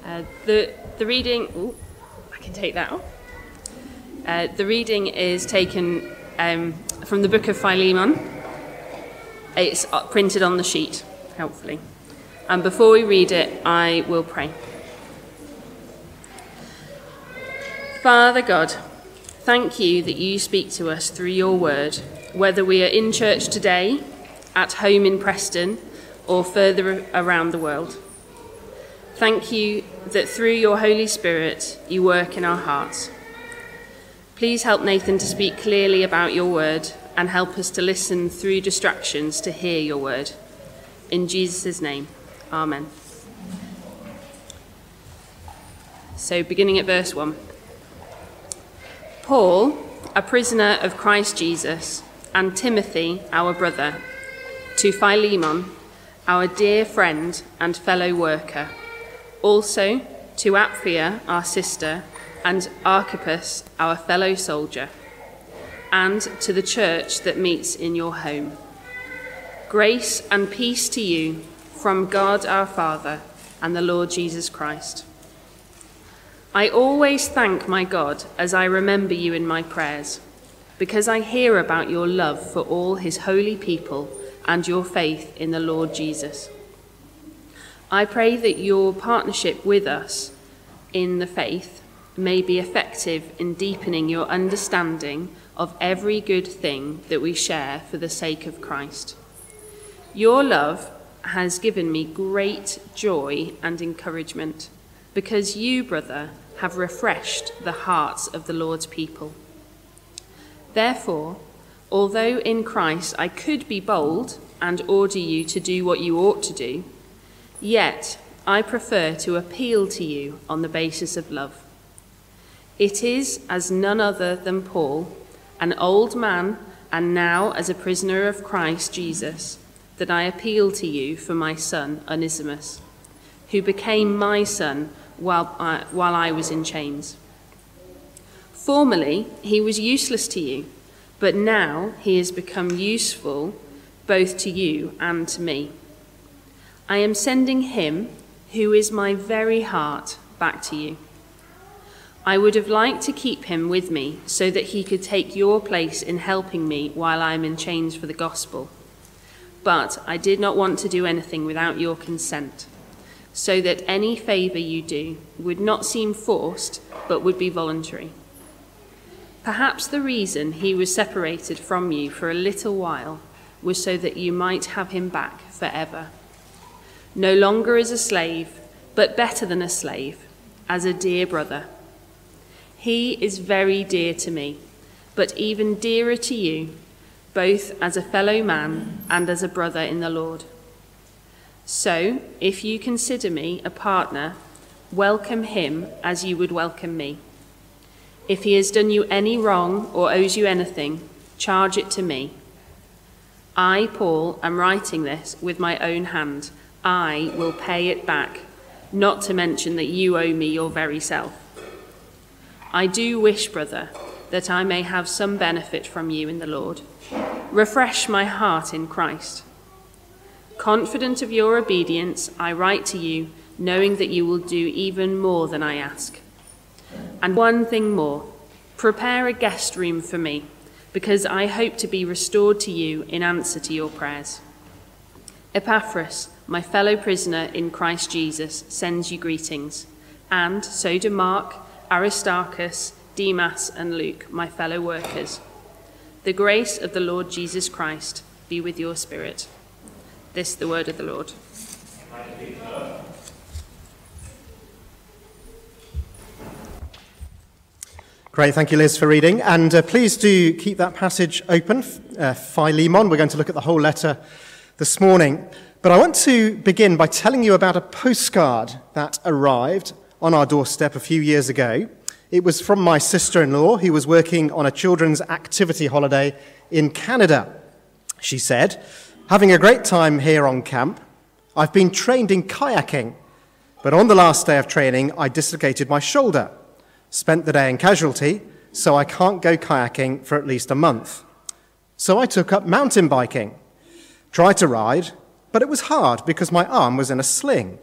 The reading. I can take that off. The reading is taken from the book of Philemon. It's printed on the sheet, helpfully. And before we read it, I will pray. Father God, thank you that you speak to us through your word, whether we are in church today, at home in Preston, or further around the world. Thank you that through your Holy Spirit, you work in our hearts. Please help Nathan to speak clearly about your word and help us to listen through distractions to hear your word. In Jesus' name, amen. So beginning at verse 1. Paul, a prisoner of Christ Jesus, and Timothy, our brother, to Philemon, our dear friend and fellow worker, also to Apphia, our sister, and Archippus, our fellow soldier, and to the church that meets in your home. Grace and peace to you from God our Father and the Lord Jesus Christ. I always thank my God as I remember you in my prayers, because I hear about your love for all his holy people and your faith in the Lord Jesus. I pray that your partnership with us in the faith may be effective in deepening your understanding of every good thing that we share for the sake of Christ. Your love has given me great joy and encouragement, because you, brother, have refreshed the hearts of the Lord's people. Therefore, although in Christ I could be bold and order you to do what you ought to do, yet I prefer to appeal to you on the basis of love. It is as none other than Paul, an old man and now as a prisoner of Christ Jesus, that I appeal to you for my son Onesimus, who became my son while I was in chains. Formerly he was useless to you, but now he has become useful both to you and to me. I am sending him, who is my very heart, back to you. I would have liked to keep him with me so that he could take your place in helping me while I am in chains for the gospel. But I did not want to do anything without your consent, so that any favour you do would not seem forced, but would be voluntary. Perhaps the reason he was separated from you for a little while was so that you might have him back forever, no longer as a slave, but better than a slave, as a dear brother. He is very dear to me, but even dearer to you, both as a fellow man and as a brother in the Lord. So, if you consider me a partner, welcome him as you would welcome me. If he has done you any wrong or owes you anything, charge it to me. I, Paul, am writing this with my own hand. I will pay it back, not to mention that you owe me your very self. I do wish, brother, that I may have some benefit from you in the Lord. Refresh my heart in Christ. Confident of your obedience, I write to you, knowing that you will do even more than I ask. And one thing more, prepare a guest room for me, because I hope to be restored to you in answer to your prayers. Epaphras, my fellow prisoner in Christ Jesus, sends you greetings, and so do Mark, Aristarchus, Demas, and Luke, my fellow workers. The grace of the Lord Jesus Christ be with your spirit. This is the word of the Lord. Great, thank you, Liz, for reading. And please do keep that passage open, Philemon. We're going to look at the whole letter this morning. But I want to begin by telling you about a postcard that arrived on our doorstep a few years ago. It was from my sister-in-law, who was working on a children's activity holiday in Canada. She said, "Having a great time here on camp. I've been trained in kayaking, but on the last day of training, I dislocated my shoulder. Spent the day in casualty, so I can't go kayaking for at least a month. So I took up mountain biking. Tried to ride, but it was hard because my arm was in a sling.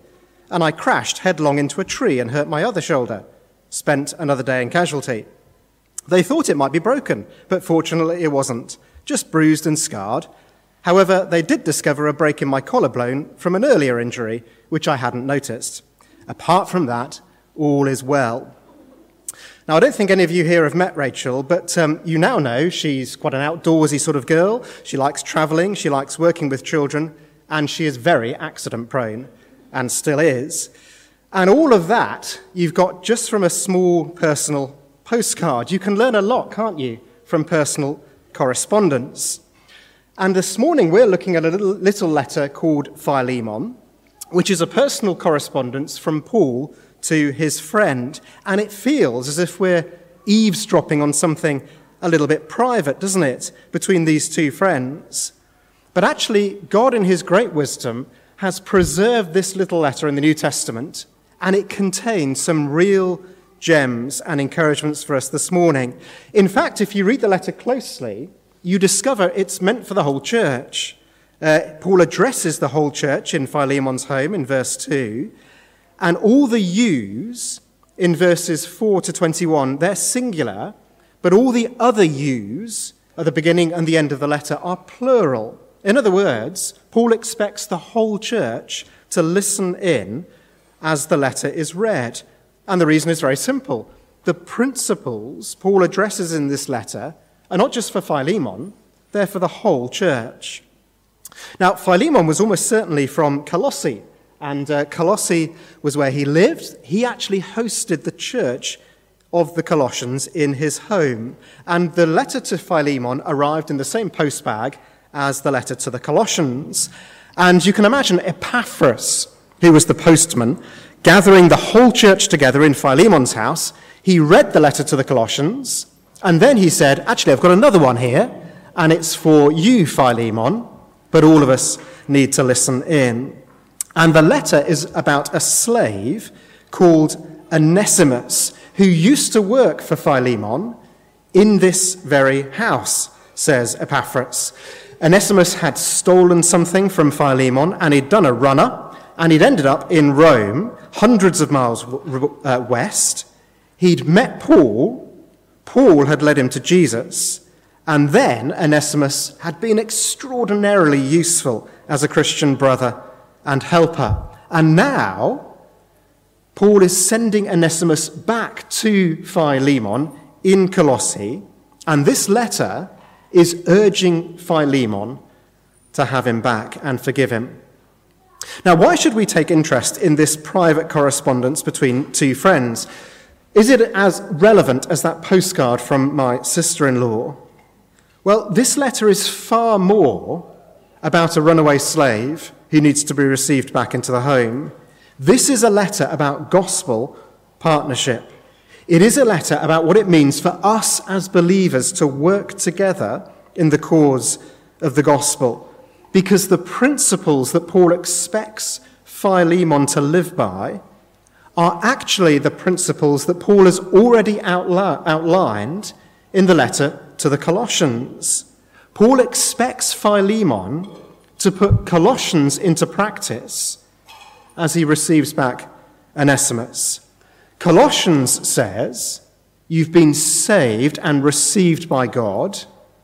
and I crashed headlong into a tree and hurt my other shoulder. Spent another day in casualty. They thought it might be broken, but fortunately it wasn't, just bruised and scarred. However, they did discover a break in my collarbone from an earlier injury, which I hadn't noticed. Apart from that, all is well. Now, I don't think any of you here have met Rachel, but you now know she's quite an outdoorsy sort of girl. She likes travelling, she likes working with children, and she is very accident-prone, and still is. And all of that you've got just from a small personal postcard. You can learn a lot, can't you, from personal correspondence. And this morning we're looking at a little letter called Philemon, which is a personal correspondence from Paul to his friend, and it feels as if we're eavesdropping on something a little bit private, doesn't it, between these two friends? But actually, God in his great wisdom has preserved this little letter in the New Testament, and it contains some real gems and encouragements for us this morning. In fact, if you read the letter closely, you discover it's meant for the whole church. Paul addresses the whole church in Philemon's home in verse 2, and all the yous in verses 4 to 21, they're singular, but all the other yous at the beginning and the end of the letter are plural. In other words, Paul expects the whole church to listen in as the letter is read. And the reason is very simple. The principles Paul addresses in this letter are not just for Philemon, they're for the whole church. Now, Philemon was almost certainly from Colossae, and Colossae was where he lived. He actually hosted the church of the Colossians in his home. And the letter to Philemon arrived in the same postbag as the letter to the Colossians. And you can imagine Epaphras, who was the postman, gathering the whole church together in Philemon's house. He read the letter to the Colossians, and then he said, actually, I've got another one here, and it's for you, Philemon, but all of us need to listen in. And the letter is about a slave called Onesimus, who used to work for Philemon in this very house, says Epaphras. Onesimus had stolen something from Philemon, and he'd done a runner, and he'd ended up in Rome, hundreds of miles west. He'd met Paul. Paul had led him to Jesus. And then Onesimus had been extraordinarily useful as a Christian brother and helper. And now Paul is sending Onesimus back to Philemon in Colossae, and this letter is urging Philemon to have him back and forgive him. Now, why should we take interest in this private correspondence between two friends? Is it as relevant as that postcard from my sister-in-law? Well, this letter is far more about a runaway slave who needs to be received back into the home. This is a letter about gospel partnership. It is a letter about what it means for us as believers to work together in the cause of the gospel, because the principles that Paul expects Philemon to live by are actually the principles that Paul has already outlined in the letter to the Colossians. Paul expects Philemon to put Colossians into practice as he receives back Onesimus. Colossians says, you've been saved and received by God,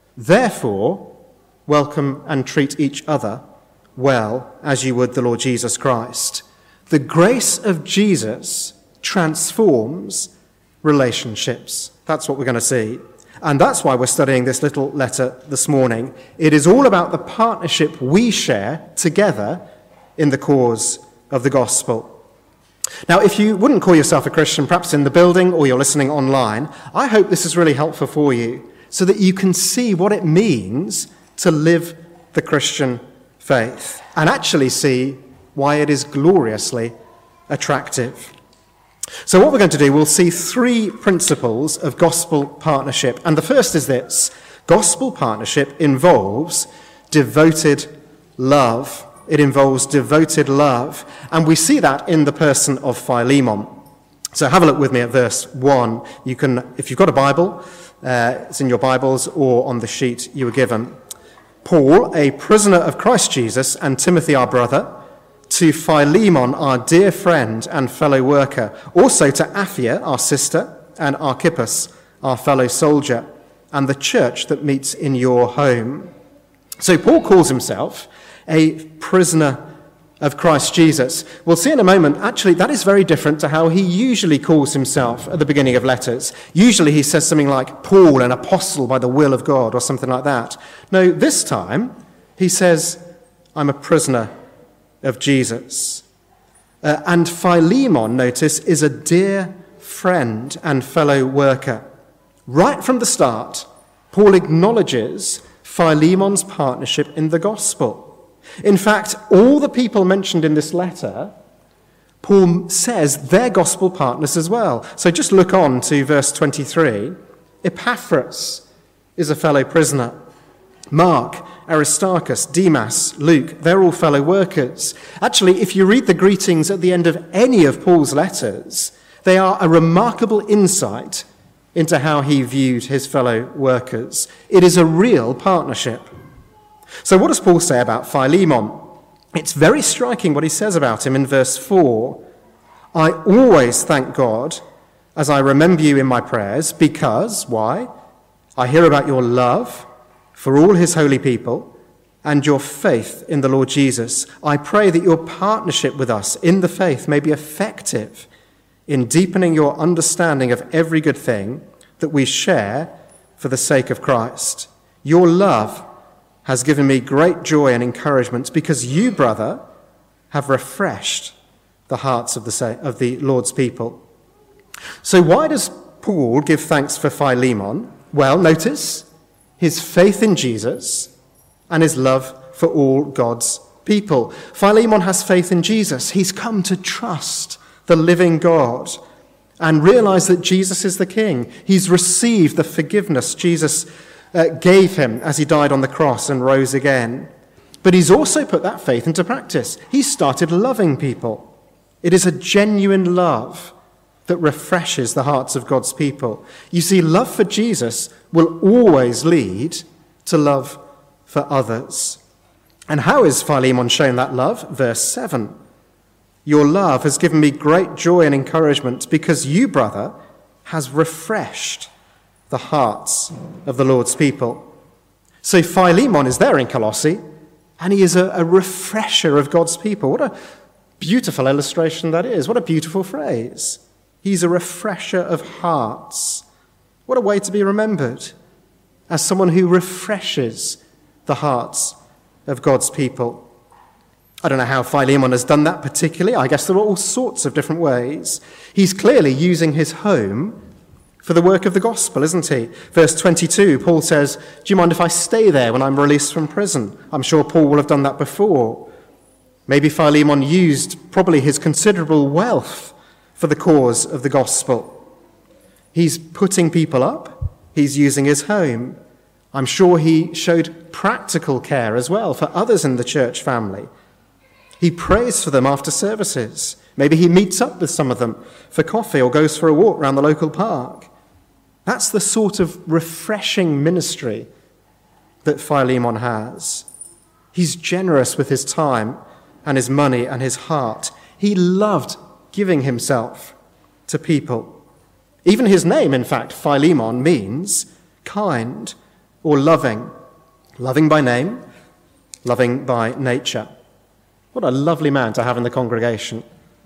therefore welcome and treat each other well as you would the Lord Jesus Christ. The grace of Jesus transforms relationships. That's what we're going to see. And that's why we're studying this little letter this morning. It is all about the partnership we share together in the cause of the gospel. Now, if you wouldn't call yourself a Christian, perhaps in the building or you're listening online, I hope this is really helpful for you so that you can see what it means to live the Christian faith and actually see why it is gloriously attractive. So what we're going to do, we'll see three principles of gospel partnership. And the first is this: gospel partnership involves devoted love. It involves devoted love. And we see that in the person of Philemon. So have a look with me at verse 1. You can, if you've got a Bible, it's in your Bibles or on the sheet you were given. Paul, a prisoner of Christ Jesus, and Timothy our brother, to Philemon, our dear friend and fellow worker, also to Apphia, our sister, and Archippus, our fellow soldier, and the church that meets in your home. So Paul calls himself a prisoner of Christ Jesus. We'll see in a moment, actually, that is very different to how he usually calls himself at the beginning of letters. Usually he says something like, Paul, an apostle by the will of God, or something like that. No, this time he says, I'm a prisoner of Jesus. And Philemon, notice, is a dear friend and fellow worker. Right from the start, Paul acknowledges Philemon's partnership in the gospel. In fact, all the people mentioned in this letter, Paul says they're gospel partners as well. So just look on to verse 23. Epaphras is a fellow prisoner. Mark, Aristarchus, Demas, Luke, they're all fellow workers. Actually, if you read the greetings at the end of any of Paul's letters, they are a remarkable insight into how he viewed his fellow workers. It is a real partnership. So what does Paul say about Philemon? It's very striking what he says about him in verse 4. I always thank God as I remember you in my prayers because, why? I hear about your love for all his holy people and your faith in the Lord Jesus. I pray that your partnership with us in the faith may be effective in deepening your understanding of every good thing that we share for the sake of Christ. Your love has given me great joy and encouragement because you, brother, have refreshed the hearts of the Lord's people. So why does Paul give thanks for Philemon? Well, notice his faith in Jesus and his love for all God's people. Philemon has faith in Jesus. He's come to trust the living God and realize that Jesus is the King. He's received the forgiveness Jesus gave him as he died on the cross and rose again. But he's also put that faith into practice. He started loving people. It is a genuine love that refreshes the hearts of God's people. You see, love for Jesus will always lead to love for others. And how is Philemon shown that love? Verse 7. Your love has given me great joy and encouragement because you, brother, has refreshed the hearts of the Lord's people. So Philemon is there in Colossae, and he is a refresher of God's people. What a beautiful illustration that is. What a beautiful phrase. He's a refresher of hearts. What a way to be remembered as someone who refreshes the hearts of God's people. I don't know how Philemon has done that particularly. I guess there are all sorts of different ways. He's clearly using his home for the work of the gospel, isn't he? Verse 22, Paul says, do you mind if I stay there when I'm released from prison? I'm sure Paul will have done that before. Maybe Philemon used probably his considerable wealth for the cause of the gospel. He's putting people up. He's using his home. I'm sure he showed practical care as well for others in the church family. He prays for them after services. Maybe he meets up with some of them for coffee or goes for a walk around the local park. That's the sort of refreshing ministry that Philemon has. He's generous with his time and his money and his heart. He loved giving himself to people. Even his name, in fact, Philemon, means kind or loving. Loving by name, loving by nature. What a lovely man to have in the congregation.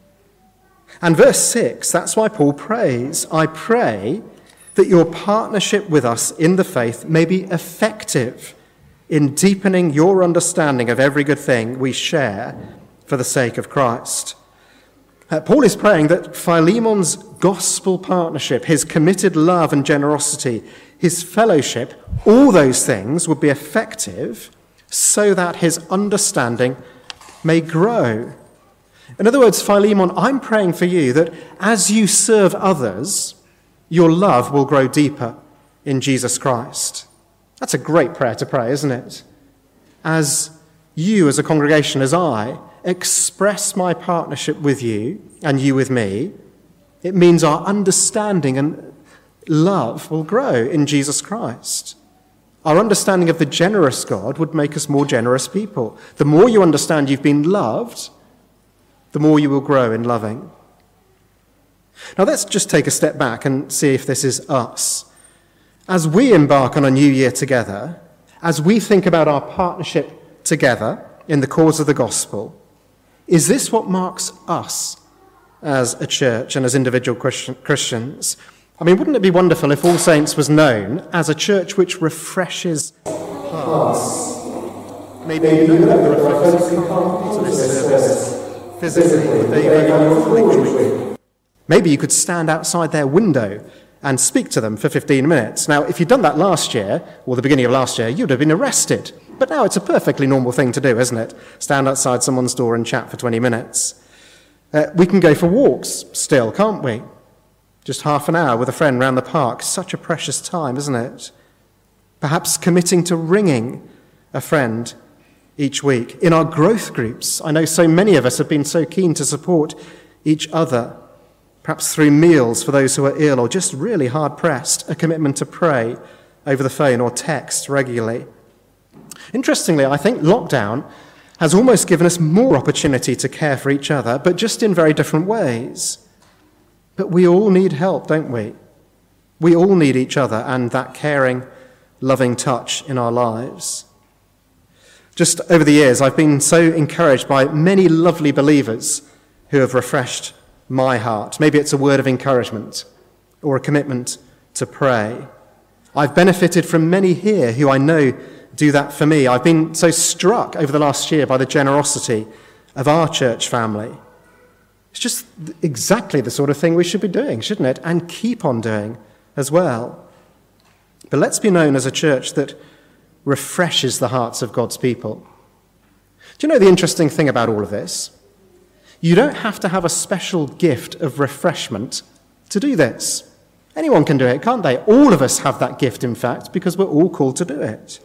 And verse 6, that's why Paul prays. I pray that your partnership with us in the faith may be effective in deepening your understanding of every good thing we share for the sake of Christ. Paul is praying that Philemon's gospel partnership, his committed love and generosity, his fellowship, all those things would be effective so that his understanding may grow. In other words, Philemon, I'm praying for you that as you serve others, your love will grow deeper in Jesus Christ. That's a great prayer to pray, isn't it? As you as a congregation, as I, express my partnership with you and you with me, it means our understanding and love will grow in Jesus Christ. Our understanding of the generous God would make us more generous people. The more you understand you've been loved, the more you will grow in loving. Now let's just take a step back and see if this is us. As we embark on a new year together, as we think about our partnership together in the cause of the gospel, is this what marks us as a church and as individual Christians? I mean, wouldn't it be wonderful if All Saints was known as a church which refreshes hearts? Maybe you know that the refreshing heart to this service physically with David. Maybe you could stand outside their window and speak to them for 15 minutes. Now, if you'd done that last year, or the beginning of last year, you'd have been arrested. But now it's a perfectly normal thing to do, isn't it? Stand outside someone's door and chat for 20 minutes. We can go for walks still, can't we? Just half an hour with a friend round the park. Such a precious time, isn't it? Perhaps committing to ringing a friend each week. In our growth groups, I know so many of us have been so keen to support each other, perhaps through meals for those who are ill or just really hard-pressed, a commitment to pray over the phone or text regularly. Interestingly, I think lockdown has almost given us more opportunity to care for each other, but just in very different ways. But we all need help, don't we? We all need each other and that caring, loving touch in our lives. Just over the years, I've been so encouraged by many lovely believers who have refreshed my heart. Maybe it's a word of encouragement or a commitment to pray. I've benefited from many here who I know do that for me. I've been so struck over the last year by the generosity of our church family. It's just exactly the sort of thing we should be doing, shouldn't it? And keep on doing as well. But let's be known as a church that refreshes the hearts of God's people. Do you know the interesting thing about all of this? You don't have to have a special gift of refreshment to do this. Anyone can do it, can't they? All of us have that gift, in fact, because we're all called to do it.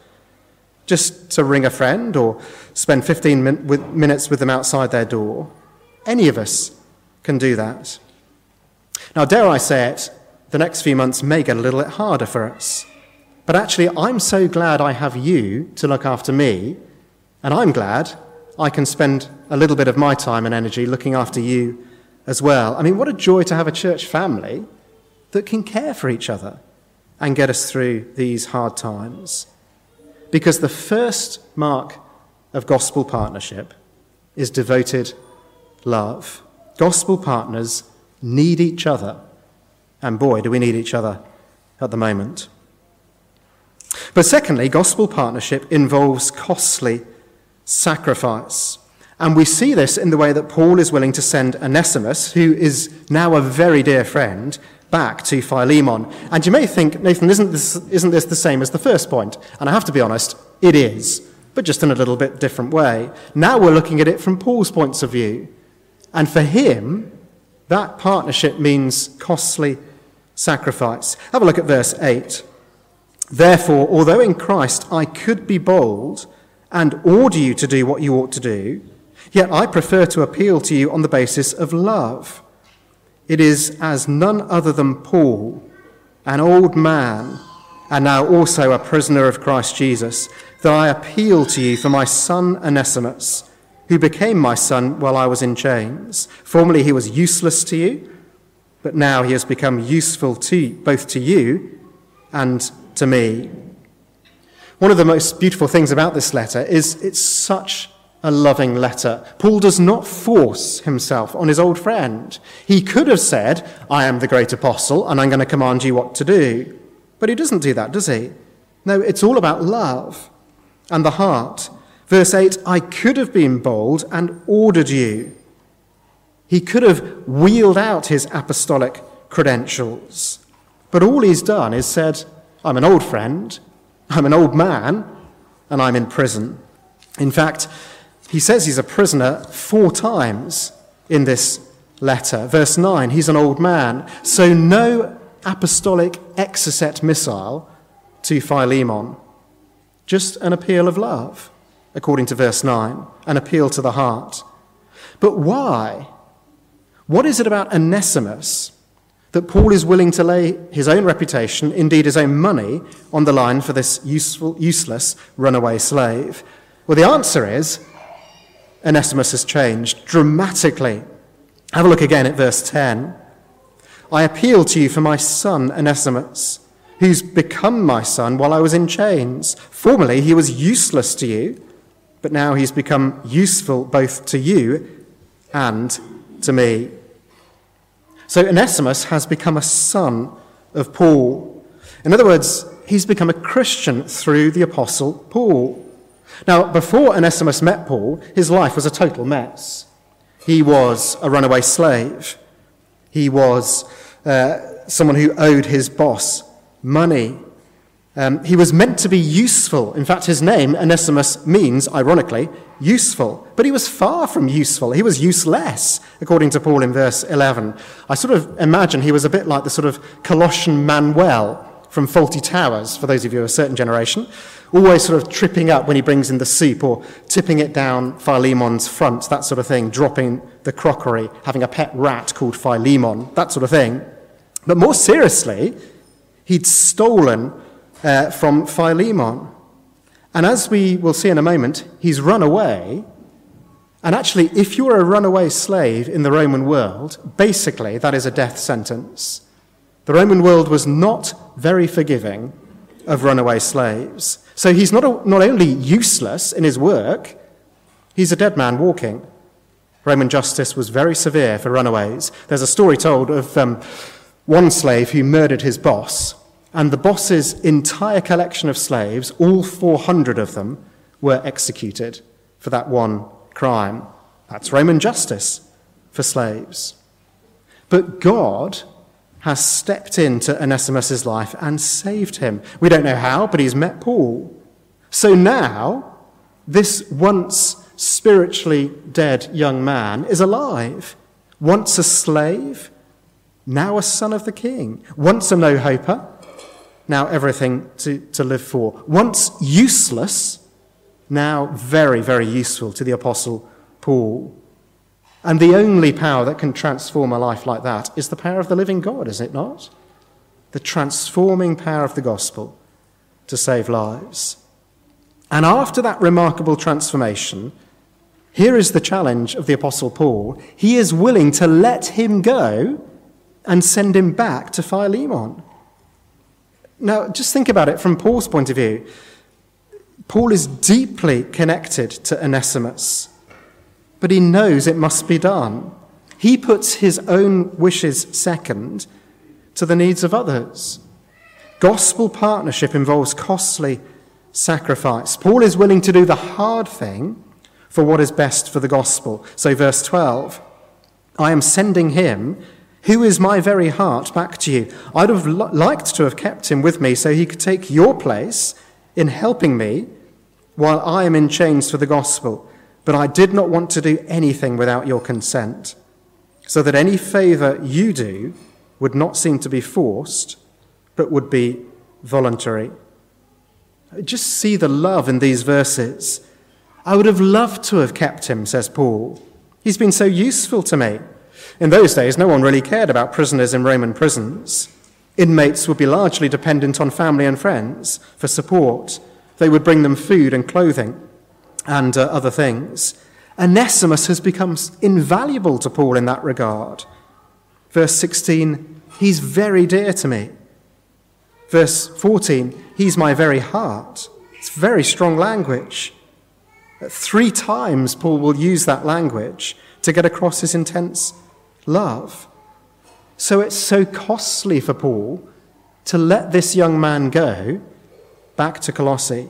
Just to ring a friend or spend 15 minutes with them outside their door. Any of us can do that. Now, dare I say it, the next few months may get a little bit harder for us. But actually, I'm so glad I have you to look after me, and I'm glad I can spend a little bit of my time and energy looking after you as well. I mean, what a joy to have a church family that can care for each other and get us through these hard times. Because the first mark of gospel partnership is devoted love. Gospel partners need each other, and boy, do we need each other at the moment. But secondly, gospel partnership involves costly sacrifice. And we see this in the way that Paul is willing to send Onesimus, who is now a very dear friend, back to Philemon. And you may think, Nathan, isn't this the same as the first point? And I have to be honest, it is, but just in a little bit different way. Now we're looking at it from Paul's points of view. And for him, that partnership means costly sacrifice. Have a look at verse 8. Therefore, although in Christ I could be bold and order you to do what you ought to do, yet I prefer to appeal to you on the basis of love. It is as none other than Paul, an old man, and now also a prisoner of Christ Jesus, that I appeal to you for my son Onesimus, who became my son while I was in chains. Formerly he was useless to you, but now he has become useful to both to you and to me. One of the most beautiful things about this letter is it's such a loving letter. Paul does not force himself on his old friend. He could have said, I am the great apostle and I'm going to command you what to do. But he doesn't do that, does he? No, it's all about love and the heart. Verse 8, I could have been bold and ordered you. He could have wheeled out his apostolic credentials. But all he's done is said, I'm an old friend, I'm an old man, and I'm in prison. In fact, he says he's a prisoner 4 times in this letter. Verse 9, he's an old man. So no apostolic exocet missile to Philemon. Just an appeal of love, according to verse 9, an appeal to the heart. But why? What is it about Onesimus that Paul is willing to lay his own reputation, indeed his own money, on the line for this useless runaway slave? Well, the answer is Onesimus has changed dramatically. Have a look again at verse 10. I appeal to you for my son Onesimus, who's become my son while I was in chains. Formerly he was useless to you, but now he's become useful both to you and to me. So Onesimus has become a son of Paul. In other words, he's become a Christian through the Apostle Paul. Now, before Onesimus met Paul, his life was a total mess. He was a runaway slave. He was someone who owed his boss money. He was meant to be useful. In fact, his name, Onesimus, means, ironically, useful. But he was far from useful. He was useless, according to Paul in verse 11. I sort of imagine he was a bit like the sort of Colossian Manuel from Fawlty Towers, for those of you of a certain generation, always sort of tripping up when he brings in the soup or tipping it down Philemon's front, that sort of thing, dropping the crockery, having a pet rat called Philemon, that sort of thing. But more seriously, he'd stolen from Philemon. And as we will see in a moment, he's run away. And actually, if you're a runaway slave in the Roman world, basically that is a death sentence. The Roman world was not very forgiving of runaway slaves. So he's not only useless in his work, he's a dead man walking. Roman justice was very severe for runaways. There's a story told of one slave who murdered his boss, and the boss's entire collection of slaves, all 400 of them, were executed for that one crime. That's Roman justice for slaves. But God has stepped into Onesimus' life and saved him. We don't know how, but he's met Paul. So now, this once spiritually dead young man is alive. Once a slave, now a son of the king. Once a no-hoper, now everything to live for. Once useless, now very, very useful to the Apostle Paul. And the only power that can transform a life like that is the power of the living God, is it not? The transforming power of the gospel to save lives. And after that remarkable transformation, here is the challenge of the Apostle Paul. He is willing to let him go and send him back to Philemon. Now, just think about it from Paul's point of view. Paul is deeply connected to Onesimus, but he knows it must be done. He puts his own wishes second to the needs of others. Gospel partnership involves costly sacrifice. Paul is willing to do the hard thing for what is best for the gospel. So verse 12, I am sending him, who is my very heart, back to you. I'd have liked to have kept him with me so he could take your place in helping me while I am in chains for the gospel. But I did not want to do anything without your consent, so that any favor you do would not seem to be forced, but would be voluntary. Just see the love in these verses. I would have loved to have kept him, says Paul. He's been so useful to me. In those days, no one really cared about prisoners in Roman prisons. Inmates would be largely dependent on family and friends for support. They would bring them food and clothing and other things. Onesimus has become invaluable to Paul in that regard. Verse 16, he's very dear to me. Verse 14, he's my very heart. It's very strong language. 3 times Paul will use that language to get across his intense love. So it's so costly for Paul to let this young man go back to Colossae.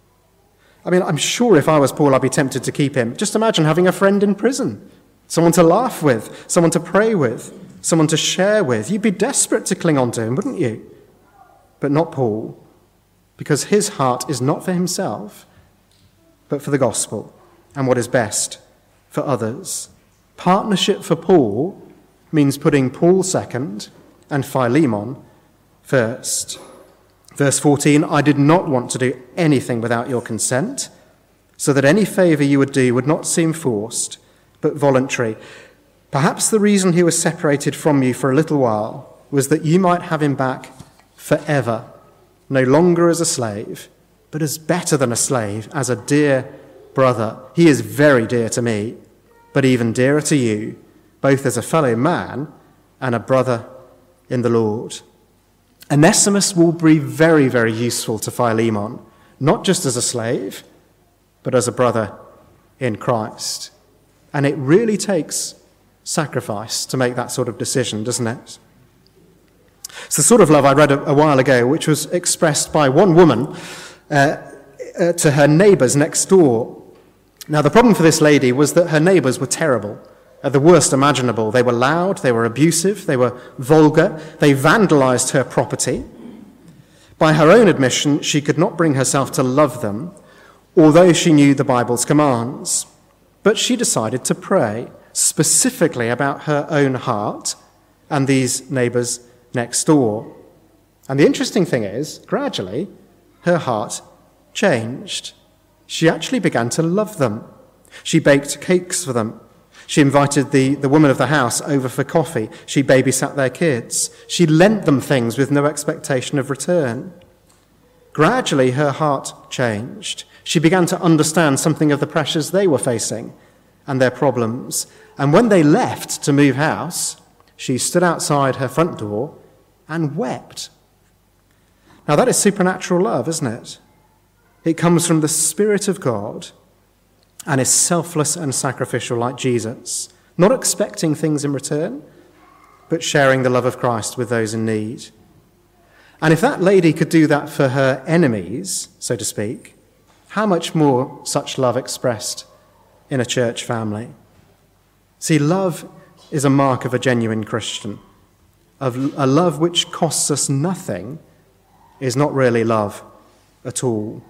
I mean, I'm sure if I was Paul, I'd be tempted to keep him. Just imagine having a friend in prison, someone to laugh with, someone to pray with, someone to share with. You'd be desperate to cling on to him, wouldn't you? But not Paul, because his heart is not for himself, but for the gospel and what is best for others. Partnership for Paul means putting Paul second and Philemon first. Verse 14, I did not want to do anything without your consent, so that any favor you would do would not seem forced, but voluntary. Perhaps the reason he was separated from you for a little while was that you might have him back forever, no longer as a slave, but as better than a slave, as a dear brother. He is very dear to me, but even dearer to you, both as a fellow man and a brother in the Lord. Onesimus will be very, very useful to Philemon, not just as a slave, but as a brother in Christ. And it really takes sacrifice to make that sort of decision, doesn't it? It's the sort of love I read a while ago, which was expressed by one woman to her neighbours next door. Now, the problem for this lady was that her neighbours were terrible, at the worst imaginable. They were loud, they were abusive, they were vulgar, they vandalised her property. By her own admission, she could not bring herself to love them, although she knew the Bible's commands. But she decided to pray specifically about her own heart and these neighbours next door. And the interesting thing is, gradually, her heart changed. She actually began to love them. She baked cakes for them. She invited the woman of the house over for coffee. She babysat their kids. She lent them things with no expectation of return. Gradually, her heart changed. She began to understand something of the pressures they were facing and their problems. And when they left to move house, she stood outside her front door and wept. Now, that is supernatural love, isn't it? It comes from the Spirit of God and is selfless and sacrificial like Jesus, not expecting things in return, but sharing the love of Christ with those in need. And if that lady could do that for her enemies, so to speak, how much more such love expressed in a church family? See, love is a mark of a genuine Christian. A love which costs us nothing is not really love at all.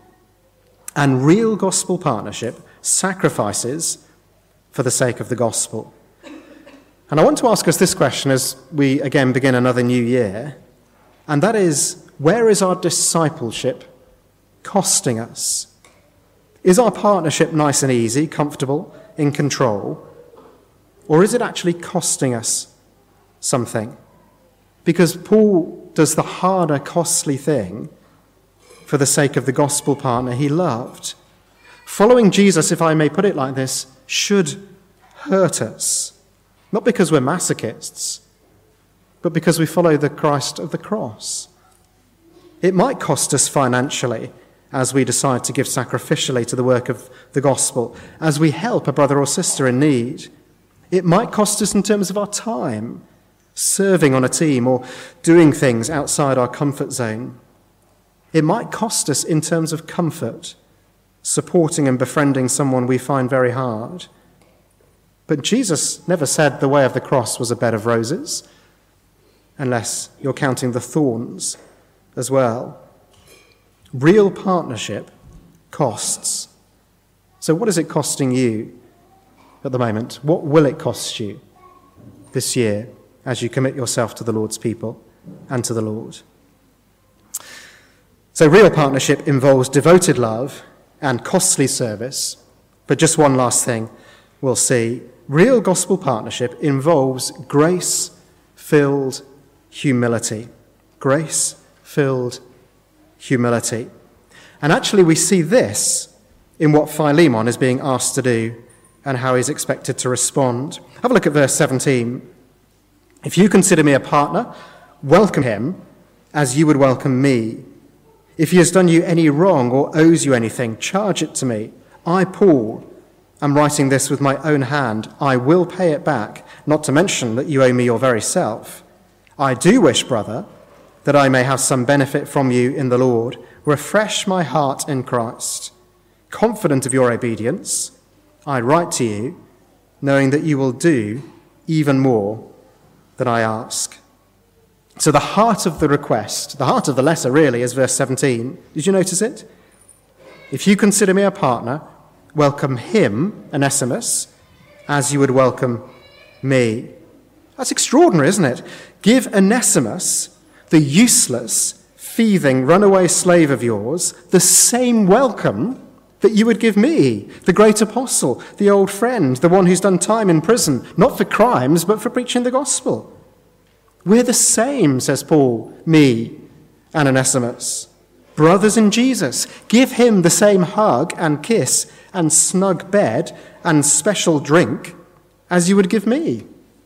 And real gospel partnership sacrifices for the sake of the gospel. And I want to ask us this question as we again begin another new year, and that is, where is our discipleship costing us? Is our partnership nice and easy, comfortable, in control, or is it actually costing us something? Because Paul does the harder, costly thing for the sake of the gospel partner he loved. Following Jesus, if I may put it like this, should hurt us. Not because we're masochists, but because we follow the Christ of the cross. It might cost us financially as we decide to give sacrificially to the work of the gospel, as we help a brother or sister in need. It might cost us in terms of our time, serving on a team or doing things outside our comfort zone. It might cost us in terms of comfort, supporting and befriending someone we find very hard. But Jesus never said the way of the cross was a bed of roses, unless you're counting the thorns as well. Real partnership costs. So what is it costing you at the moment? What will it cost you this year as you commit yourself to the Lord's people and to the Lord? So real partnership involves devoted love and costly service. But just one last thing we'll see. Real gospel partnership involves grace-filled humility. Grace-filled humility. And actually we see this in what Philemon is being asked to do and how he's expected to respond. Have a look at verse 17. If you consider me a partner, welcome him as you would welcome me. If he has done you any wrong or owes you anything, charge it to me. I, Paul, am writing this with my own hand. I will pay it back, not to mention that you owe me your very self. I do wish, brother, that I may have some benefit from you in the Lord. Refresh my heart in Christ. Confident of your obedience, I write to you, knowing that you will do even more than I ask. So the heart of the request, the heart of the letter really, is verse 17. Did you notice it? If you consider me a partner, welcome him, Onesimus, as you would welcome me. That's extraordinary, isn't it? Give Onesimus, the useless, thieving, runaway slave of yours, the same welcome that you would give me, the great apostle, the old friend, the one who's done time in prison, not for crimes, but for preaching the gospel. We're the same, says Paul, me and Onesimus. Brothers in Jesus. Give him the same hug and kiss and snug bed and special drink as you would give me.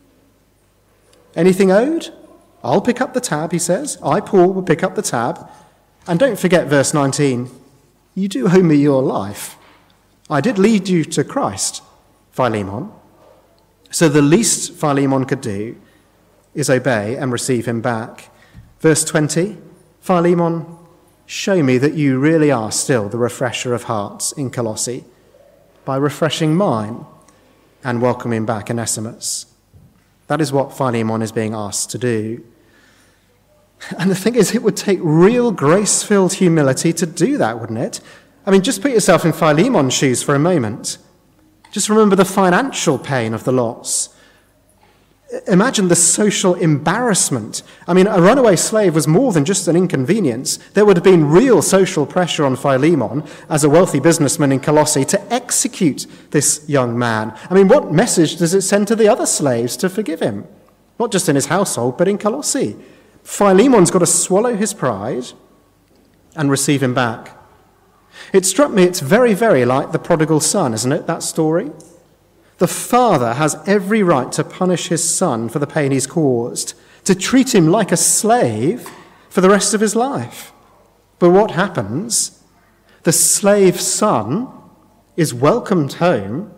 Anything owed? I'll pick up the tab, he says. I, Paul, will pick up the tab. And don't forget verse 19. You do owe me your life. I did lead you to Christ, Philemon. So the least Philemon could do is obey and receive him back. Verse 20, Philemon, show me that you really are still the refresher of hearts in Colossae by refreshing mine and welcoming back Onesimus. That is what Philemon is being asked to do. And the thing is, it would take real grace-filled humility to do that, wouldn't it? I mean, just put yourself in Philemon's shoes for a moment. Just remember the financial pain of the loss. Imagine the social embarrassment. I mean, a runaway slave was more than just an inconvenience. There would have been real social pressure on Philemon, as a wealthy businessman in Colossae, to execute this young man. I mean, what message does it send to the other slaves to forgive him? Not just in his household, but in Colossae. Philemon's got to swallow his pride and receive him back. It struck me it's very, very like the prodigal son, isn't it, that story? The father has every right to punish his son for the pain he's caused, to treat him like a slave for the rest of his life. But what happens? The slave son is welcomed home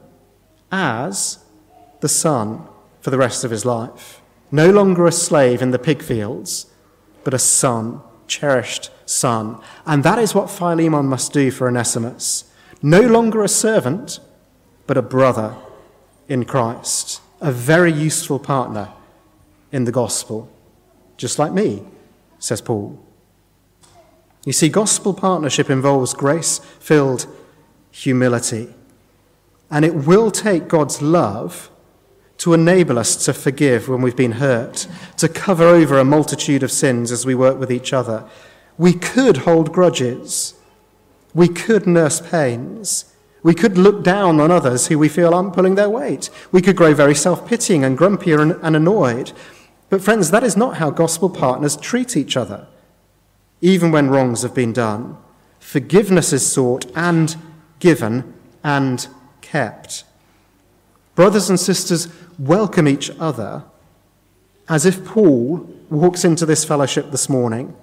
as the son for the rest of his life. No longer a slave in the pig fields, but a son, cherished son. And that is what Philemon must do for Onesimus. No longer a servant, but a brother in Christ, a very useful partner in the gospel, just like me, says Paul. You see, gospel partnership involves grace-filled humility, and it will take God's love to enable us to forgive when we've been hurt, to cover over a multitude of sins as we work with each other. We could hold grudges. We could nurse pains. We could look down on others who we feel aren't pulling their weight. We could grow very self-pitying and grumpier and annoyed. But friends, that is not how gospel partners treat each other. Even when wrongs have been done, forgiveness is sought and given and kept. Brothers and sisters, welcome each other as if Paul walks into this fellowship this morning.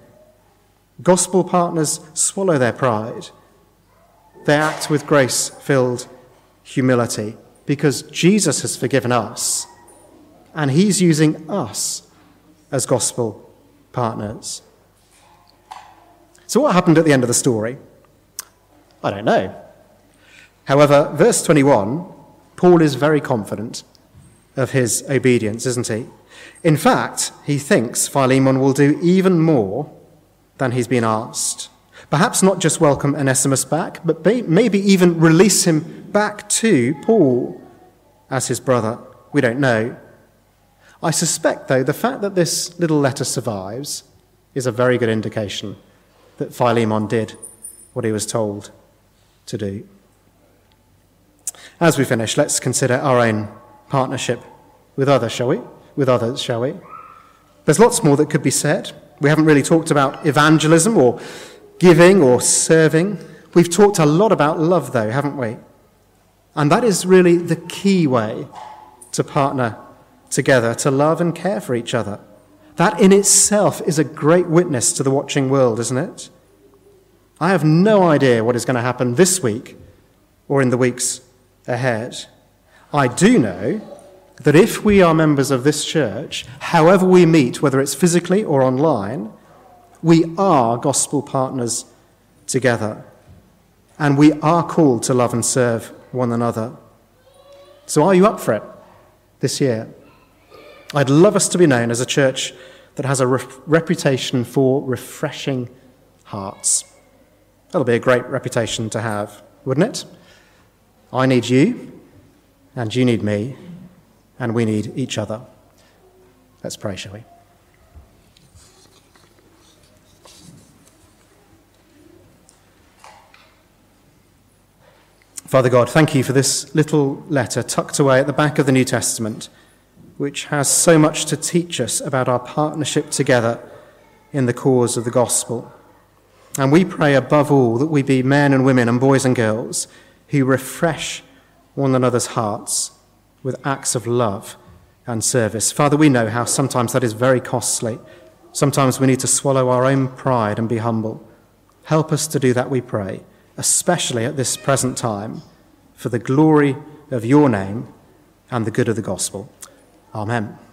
Gospel partners swallow their pride. They act with grace-filled humility because Jesus has forgiven us and he's using us as gospel partners. So what happened at the end of the story? I don't know. However, verse 21, Paul is very confident of his obedience, isn't he? In fact, he thinks Philemon will do even more than he's been asked. Perhaps not just welcome Onesimus back, but maybe even release him back to Paul as his brother. We don't know. I suspect, though, the fact that this little letter survives is a very good indication that Philemon did what he was told to do. As we finish, let's consider our own partnership with others, shall we? There's lots more that could be said. We haven't really talked about evangelism or giving or serving. We've talked a lot about love, though, haven't we? And that is really the key way to partner together, to love and care for each other. That in itself is a great witness to the watching world, isn't it? I have no idea what is going to happen this week or in the weeks ahead. I do know that if we are members of this church, however we meet, whether it's physically or online, we are gospel partners together, and we are called to love and serve one another. So are you up for it this year? I'd love us to be known as a church that has a reputation for refreshing hearts. That'll be a great reputation to have, wouldn't it? I need you, and you need me, and we need each other. Let's pray, shall we? Father God, thank you for this little letter tucked away at the back of the New Testament, which has so much to teach us about our partnership together in the cause of the gospel. And we pray above all that we be men and women and boys and girls who refresh one another's hearts with acts of love and service. Father, we know how sometimes that is very costly. Sometimes we need to swallow our own pride and be humble. Help us to do that, we pray, especially at this present time, for the glory of your name and the good of the gospel. Amen.